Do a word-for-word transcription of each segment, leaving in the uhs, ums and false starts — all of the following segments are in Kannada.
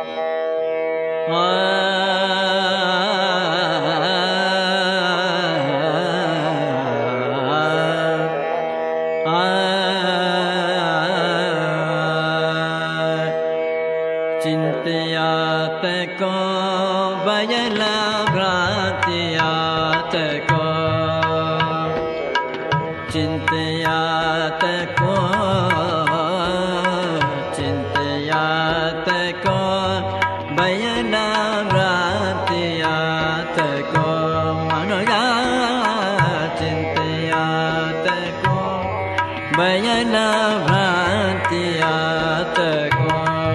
चिंतयात को बयला भ्रांतियात को चिंतयात को चिंतयात को बयला भ्रांतियात को मनोया चिंतयात को बयला भ्रांतियात को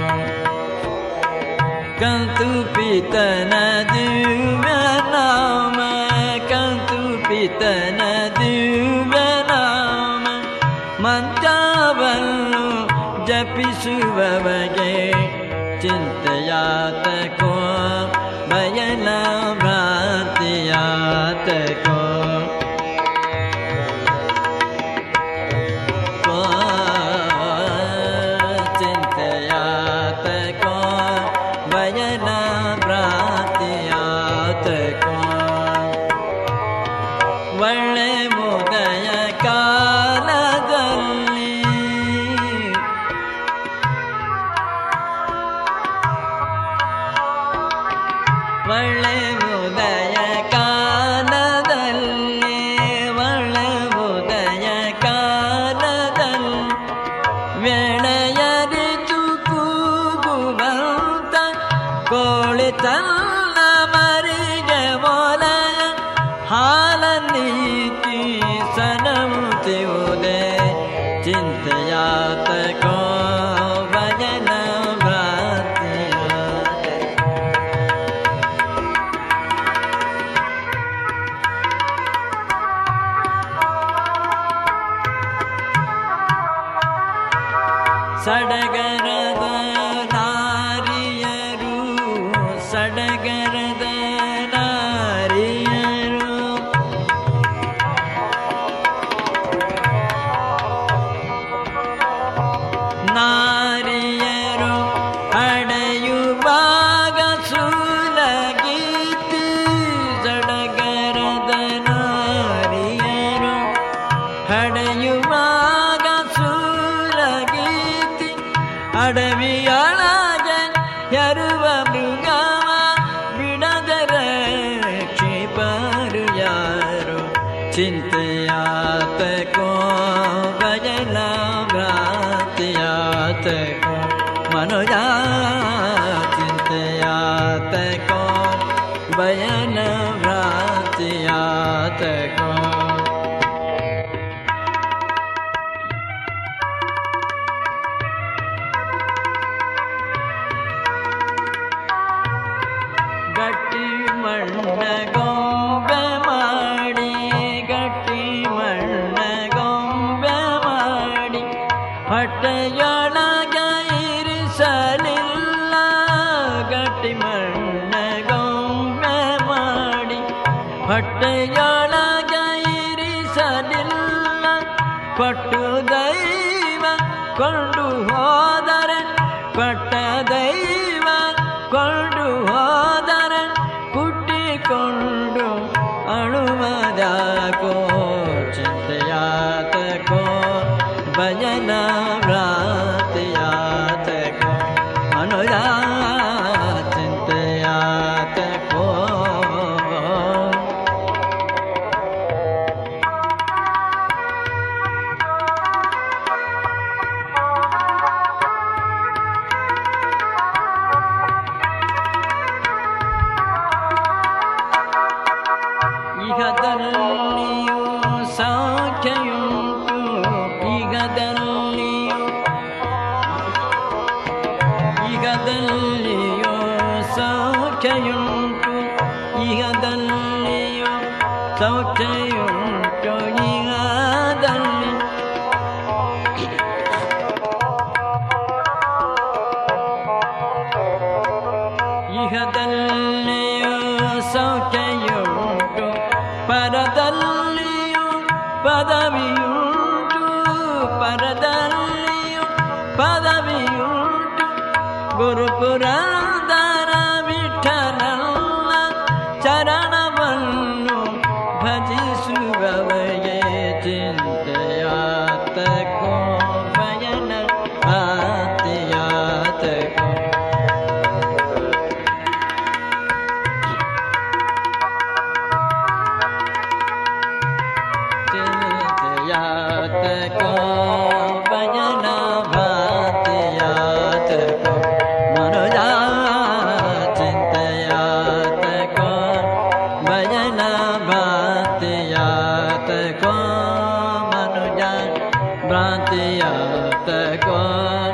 कंतु पितन दिव्य नाम कंतु पितन दिव्य नाम मंत्रावल्लु जपिसुववगे चिंतयात को बयला भ्रांतियात को ಒಳ್ಳೆ ಮುದಯ ಕಾಲದಲ್ಲಿ ಒಳ್ಳೆ ಮುದಯ ಕಾಲದಲ್ಲಿ ಒಳ್ಳೆ ಮುದಯ ಕಾಲದಲ್ಲಿ ವೇಳೆಯರಿತು ಕೂಗುವಂತ ಕೋಳಿತಲ್ಲ ಮರಿಗೆ ಮೊಲಯ ಹಾಲ ನೀತಿ ಸನಮುತಿವುದೇ ಚಿಂತೆಯಾತ ಕೋ ಭಜನ ಭ್ರಾಂತಿಯಾತ ಸಡಗರದ ನಾರಿಯರು ಸಡಗರದ ನಾರಿಯರು ನಾರಿಯರು ಹಡೆಯುವಾಗ ಸುಲಗೀತಿ ಸಡಗರದ ನಾರಿಯರು ಹಡೆಯುವಾಗ ಸುಲಗೀತಿ ಅಡವಿಯೊಳಗೆ ಯರುವ ಮೃಗವ ಬಿಡದರ ಕ್ಷಿಪರು ಯಾರು ಚಿಂತೆಯಾತ ಕೋ ಭಜನ भ्रांतियात को मनोया चिंतयात को बयन भ्रांतियात को गट्टी मण्ण ಗೊಂಬೆ ಮಾಡಿ ಗಟ್ಟಿ ಮಣ್ಣ ಗೊಂಬೆ ಮಾಡಿ ಹೊಟ್ಟೆಯೊಳಗೆ ಇರಿಸಲಿಲ್ಲ ಗಟ್ಟಿ ಮಣ್ಣ ಗೊಂಬೆ ಮಾಡಿ ಹೊಟ್ಟೆಯೊಳಗೆ ಇರಿಸಲಿಲ್ಲ ಕೊಟ್ಟು ದೈವ ಕೊಂಡು ಹೋದರೆ ಕೊಟ್ಟ ದೈವ ಕೊಂಡು ಹೋದರೆ ಹುಟ್ಟಿಕೊಂಡು ಅಳುವುದಾಕೋ ಚಿಂತೆಯಾತ ಕೋ ಭಜನ ಭ್ರಾಂತಿಯಾತ ಕೋ ಮನೋಯ ಚಿಂತೆಯಾತ ಕೋ ಈಗದಲ್ಲಿಯೂ ಸೌಖ್ಯಯುಂಟು ಈಗದಲ್ಲಿಯೂ ಈಗದಲ್ಲಿಯೂ ಸೌಖ್ಯಯುಂಟು ಈಗದಲ್ಲಿಯೂ ಸೌಖ್ಯಯುಂಟು ಈಗದಲ್ಲಿ ಈಗದಲ್ಲಿಯೂ ಸೌಖ್ಯಯುಂಟು ಪರದಲ್ಲಿಯೂ ಪದವಿಯುಂಟು ಪರದಲ್ಲಿಯೂ ಪದವಿಯುಂಟು ಗುರು ಪುರಂದರ ವಿಠಲನ ಚರಣವನ್ನು ಭಜಿಸುವವಗೆ ಚಿಂತೆಯಾತಕೋ ಭಯನ ಆತಿಯಾತಕೋ ಚಿಂತೆಯಾತಕೋ ಭಯನ ಭಾತಿಯಾತಕೋ ಮನುಜ ಚಿಂತೆಯಾತಕೋ ಭಯನ ಭಾತಿಯಾತಕೋ ಮನುಜ ಭ್ರಾಂತಿಯಾತಕೋ